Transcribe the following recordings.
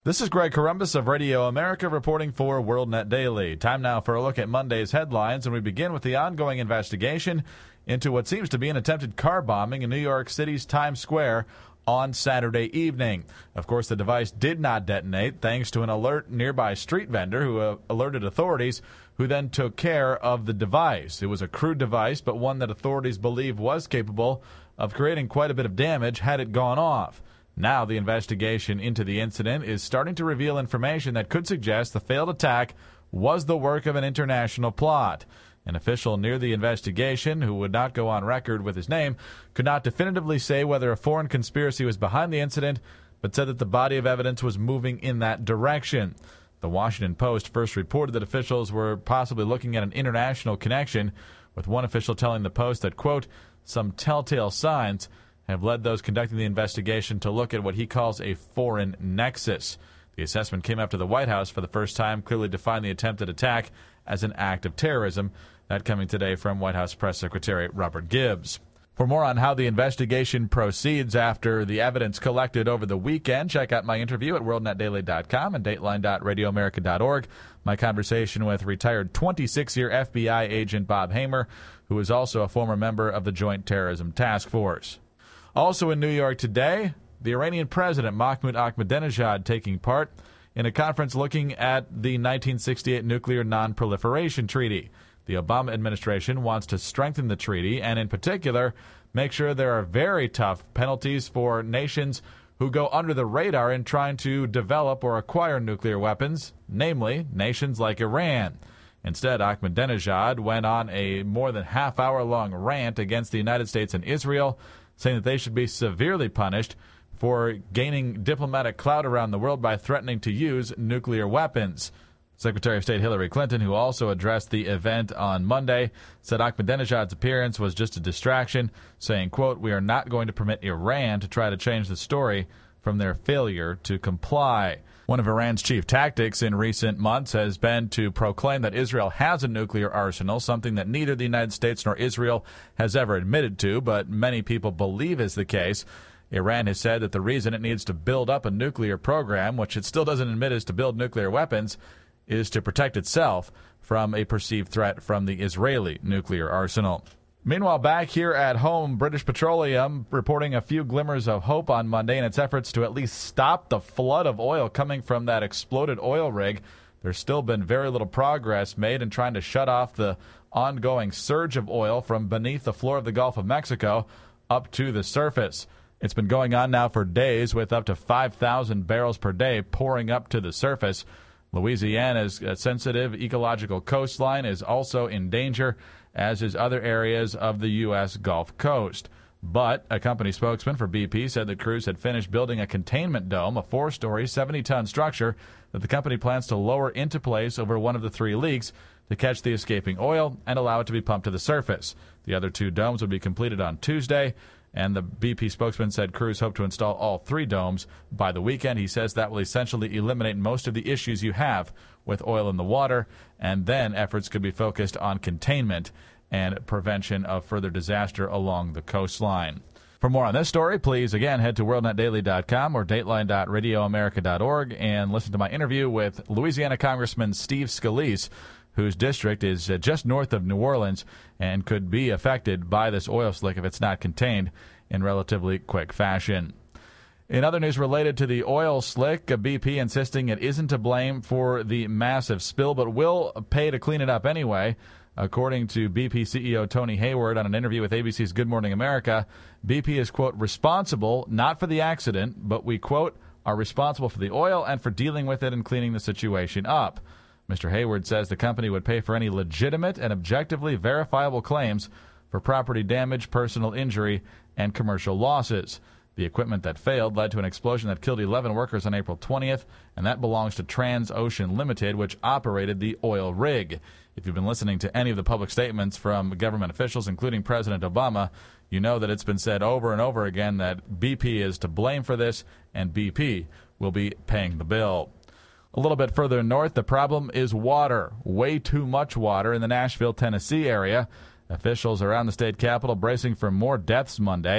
This is Greg Columbus of Radio America reporting for WorldNet Daily. Time now for a look at Monday's headlines, and we begin with the ongoing investigation into what seems to be an attempted car bombing in New York City's Times Square on Saturday evening. Of course, the device did not detonate thanks to an alert nearby street vendor who alerted authorities, who then took care of the device. It was a crude device, but one that authorities believe was capable of creating quite a bit of damage had it gone off. Now the investigation into the incident is starting to reveal information that could suggest the failed attack was the work of an international plot. An official near the investigation, who would not go on record with his name, could not definitively say whether a foreign conspiracy was behind the incident, but said that the body of evidence was moving in that direction. The Washington Post first reported that officials were possibly looking at an international connection, with one official telling the Post that, quote, some telltale signs have led those conducting the investigation to look at what he calls a foreign nexus. The assessment came after the White House for the first time clearly defined the attempted attack as an act of terrorism. That coming today from White House Press Secretary Robert Gibbs. For more on how the investigation proceeds after the evidence collected over the weekend, check out my interview at WorldNetDaily.com and Dateline.RadioAmerica.org. My conversation with retired 26-year FBI agent Bob Hamer, who is also a former member of the Joint Terrorism Task Force. Also in New York today, the Iranian President Mahmoud Ahmadinejad taking part in a conference looking at the 1968 Nuclear Non-Proliferation Treaty. The Obama administration wants to strengthen the treaty and, in particular, make sure there are very tough penalties for nations who go under the radar in trying to develop or acquire nuclear weapons, namely nations like Iran. Instead, Ahmadinejad went on a more than half-hour-long rant against the United States and Israel, saying that they should be severely punished for gaining diplomatic clout around the world by threatening to use nuclear weapons. Secretary of State Hillary Clinton, who also addressed the event on Monday, said Ahmadinejad's appearance was just a distraction, saying, quote, we are not going to permit Iran to try to change the story from their failure to comply. One of Iran's chief tactics in recent months has been to proclaim that Israel has a nuclear arsenal, something that neither the United States nor Israel has ever admitted to, but many people believe is the case. Iran has said that the reason it needs to build up a nuclear program, which it still doesn't admit is to build nuclear weapons, is to protect itself from a perceived threat from the Israeli nuclear arsenal. Meanwhile, back here at home, British Petroleum reporting a few glimmers of hope on Monday in its efforts to at least stop the flood of oil coming from that exploded oil rig. There's still been very little progress made in trying to shut off the ongoing surge of oil from beneath the floor of the Gulf of Mexico up to the surface. It's been going on now for days with up to 5,000 barrels per day pouring up to the surface. Louisiana's sensitive ecological coastline is also in danger, as is other areas of the U.S. Gulf Coast. But a company spokesman for BP said the crews had finished building a containment dome, a 4-story, 70-ton structure that the company plans to lower into place over one of the 3 leaks to catch the escaping oil and allow it to be pumped to the surface. The other 2 domes would be completed on Tuesday, and the BP spokesman said crews hope to install all 3 domes by the weekend. He says that will essentially eliminate most of the issues you have with oil in the water, and then efforts could be focused on containment and prevention of further disaster along the coastline. For more on this story, please, again, head to WorldNetDaily.com or Dateline.RadioAmerica.org and listen to my interview with Louisiana Congressman Steve Scalise, whose district is just north of New Orleans and could be affected by this oil slick if it's not contained in relatively quick fashion. In other news related to the oil slick, BP insisting it isn't to blame for the massive spill, but will pay to clean it up anyway. According to BP CEO Tony Hayward on an interview with ABC's Good Morning America, BP is, quote, responsible not for the accident, but we, quote, are responsible for the oil and for dealing with it and cleaning the situation up. Mr. Hayward says the company would pay for any legitimate and objectively verifiable claims for property damage, personal injury, and commercial losses. The equipment that failed led to an explosion that killed 11 workers on April 20th, and that belongs to Transocean Limited, which operated the oil rig. If you've been listening to any of the public statements from government officials, including President Obama, you know that it's been said over and over again that BP is to blame for this, and BP will be paying the bill. A little bit further north, the problem is water. Way too much water in the Nashville, Tennessee area. Officials around the state capitol bracing for more deaths Monday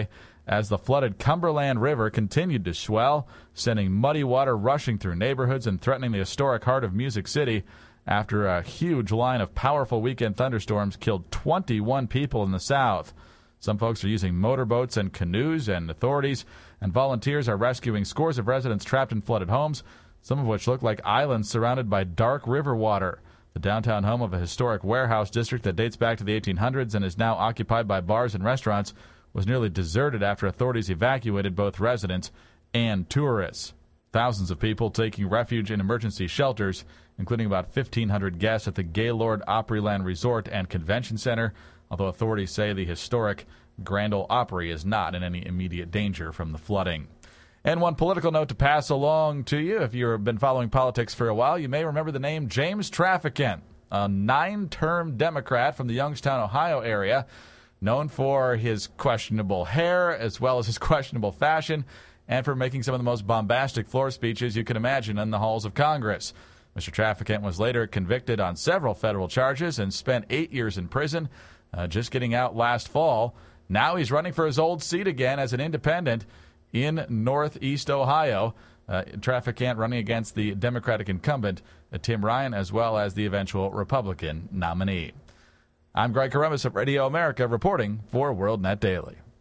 as the flooded Cumberland River continued to swell, sending muddy water rushing through neighborhoods and threatening the historic heart of Music City after a huge line of powerful weekend thunderstorms killed 21 people in the south. Some folks are using motorboats and canoes, and authorities and volunteers are rescuing scores of residents trapped in flooded homes, some of which look like islands surrounded by dark river water. The downtown home of a historic warehouse district that dates back to the 1800s and is now occupied by bars and restaurants was nearly deserted after authorities evacuated both residents and tourists. Thousands of people taking refuge in emergency shelters, including about 1,500 guests at the Gaylord Opryland Resort and Convention Center, although authorities say the historic Grand Ole Opry is not in any immediate danger from the flooding. And one political note to pass along to you. If you've been following politics for a while, you may remember the name James Traficant, a 9-term Democrat from the Youngstown, Ohio area, known for his questionable hair as well as his questionable fashion and for making some of the most bombastic floor speeches you can imagine in the halls of Congress. Mr. Traficant was later convicted on several federal charges and spent 8 years in prison, just getting out last fall. Now he's running for his old seat again as an independent in Northeast Ohio. Traficant running against the Democratic incumbent, Tim Ryan, as well as the eventual Republican nominee. I'm Greg Corombos of Radio America reporting for WorldNet Daily.